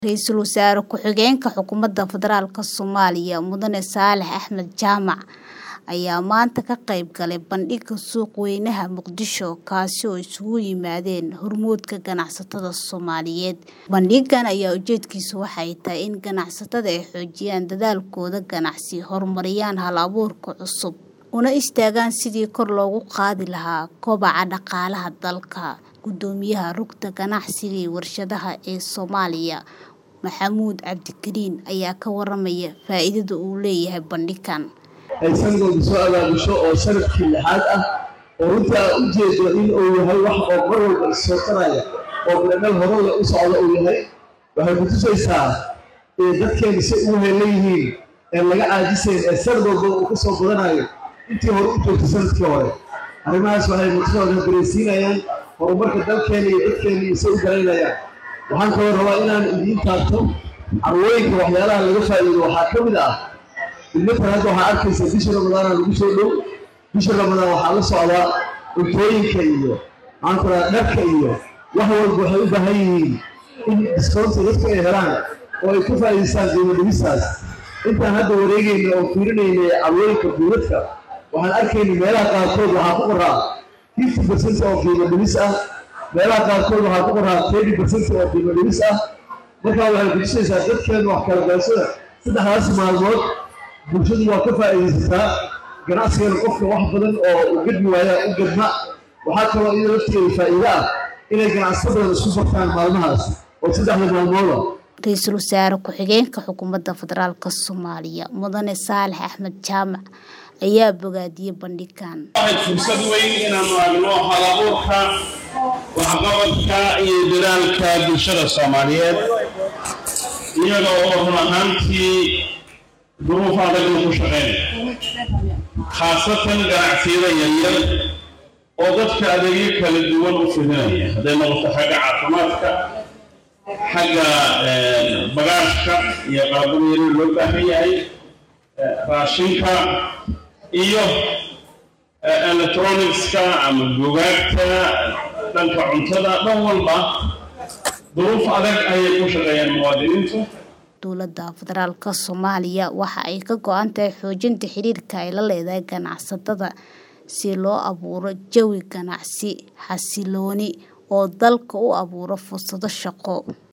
Ra'iisul Wasaare Ku-xigeenka Xukuumadda Federaalka Soomaaliya Mudane Saalax Axmed Jaamac ayaa maanta ka qayb galay bandhigga suuq-weynaha Muqdisho kaasi oo isugu yimaadeen hormuudka ganacsatada Soomaaliyeed. Bandhiggan ayaa ujeedkiisu waxay tahay in ganacsatada ay xoojiyaan dadaalkooda ganacsi, horumariyaan hal-abuurka cusub, una istaagaan sidii kor loogu qaadi lahaa kobaca dhaqaalaha dalka. Guddoomiyaha Rugta Ganacsiga iyo Warshadaha ee Soomaaliya Maxamuud Cabdikariin ayaa ka waramaya faa'iidada uu leeyahay bandhiggan. ay sanadooda soo abaabusho oo sanadkii lixaad ah oo runtii aan u jeedo in uu yahay wax oo mar walba isoo taraya oo meel hore u socda uu yahay waxay ku tusaysaa dadkeena si u leeyihiin ee laga caajisay ee sanad walba uu ka soo badanayo intii hore u joogtay sanadkii hore. arrimahaas waxay muddo dareensiinayaan horumarka dalkeena iyo dadkeena iyo soo galayaan. waxaan kaloo rabaa inaan idiin taabto carwooyinka waxyaalaha laga faa'iido waxaa ka mid ah بالنسبة لهذا وحاركيس بيشر رمضان أنا بيشرلو بيشر رمضان وحالة صعبة وطوين كأيه عنكرا نبكأيه وهو الجحيم بهاي إن ديسكونت يفتح إهران ويكفى الإنسان زي ما بيساس أنت هذا وريجي إنه أوفرني إنه أولي كبيرتك وحنأكل ميلا كاركود وحققرها 50% أو في مدرسة ميلا كاركود وحققرها 30% أو في مدرسة لكن هذا الشيء سأجد كان وحكي الجلسة صدق هذا الموضوع bulshadu waa ka faa'iideysataa ganacsiga qofka wax badan oo u gudbi waaya u gudma waxa kaloo in lafteeda faa'iido ah inay ganacsatada isku safraan maalmahaas oo saddexda maalmood. Ra'iisul Wasaare Ku-xigeenka Xukuumadda Federaalka Soomaaliya Mudane Saalax Axmed Jaamac ayaa bogaadiyay bandhiggan. waxay fursad weyn inaanu aragno hal-abuurka waxqabadka iyo dadaalka bulshada Soomaaliyeed iyadoo run ahaantii ظروف هذا المشغل خاصة قاعدين يليل وضدك أدريك للدول وفدانية هذا نقطة حاجة عاطماتك حاجة بغاشك يقابل اللغة هي راشنك إيوه إلكترونيكس عم جوجات لنك عنتدا والله ظروف هذا أي مشغل المواطنين. Dowladda Federaalka Soomaaliya waxa ay ka go'an tahay xoojinta xiriirka ay la leedahay ganacsatada si loo abuuro jawi ganacsi xasiloon oo dalka u abuuro fursado shaqo.